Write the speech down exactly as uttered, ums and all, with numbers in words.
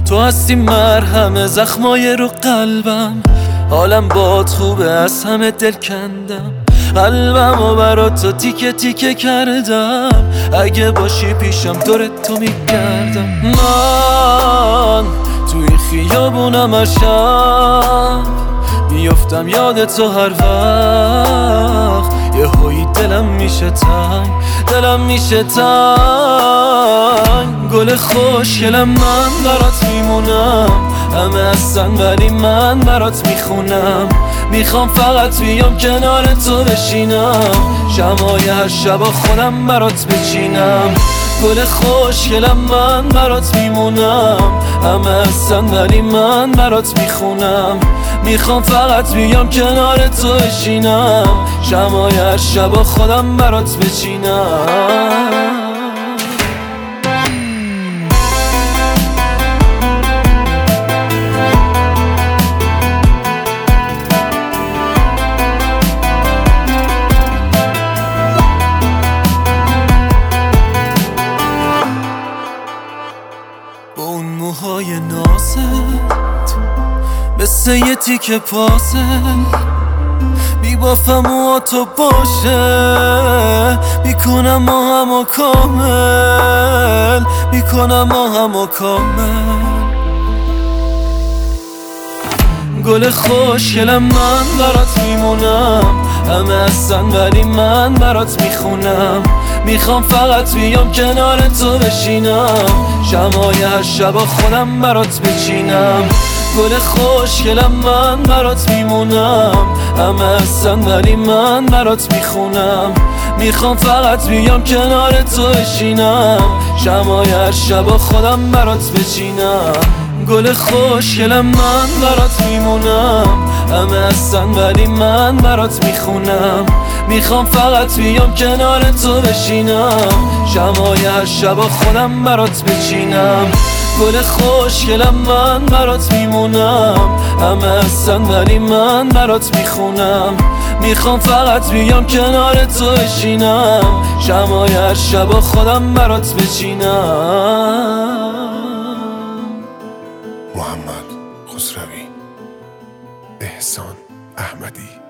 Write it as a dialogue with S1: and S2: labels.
S1: تو هستی مرهم زخمای رو قلبم، حالم باد خوبه از همه دل کندم، قلبم و برات تو تیکه تیکه کردم، اگه باشی پیشم دور تو میگردم. من توی خیابونم هر شب میفتم یاد تو هر وقت، یه هایی دلم میشه تنگ، دلم میشه تنگ. گل خوشگلم من برات میمونم، همه هستن ولی من برات میخونم، میخوام فقط بیام کنار تو بشینم، شمای هر شب خودم برات بچینم. گل خوشگلم من برات میمونم، همه هستن ولی من برات میخونم، میخوام فقط بیام کنار تو بشینم، شمای هر شب خودم برات بچینم. با اون موهای نازت مثل یه تیکه پازل، میبافم موها تو باشه، میکنم ما همو کامل، میکنم ما همو کامل. گل خوشگلم من برات میمونم، همه هستن ولی من برات میخونم، میخوام فقط بیام کنار تو بشینم، شمای هر شب خودم برات بچینم. گل خوشگلم من برات میمونم، همه هستن ولی من برات میخونم، میخوام فقط بیام کنار تو بشینم، شمای هر شب خودم برات بچینم. گل خوشگلم من برات میمونم، همه هستن ولی من برات میخونم، میخوام فقط بیام کنار تو بشینم، شمای هر شب خودم برات بچینم. گل خوشگلم من برات میمونم، همه هستن ولی من برات میخونم، میخوام فقط بیام کنار تو بشینم، شمای هر شب خودم برات بچینم.
S2: محمد خسروی، احسان احمدی.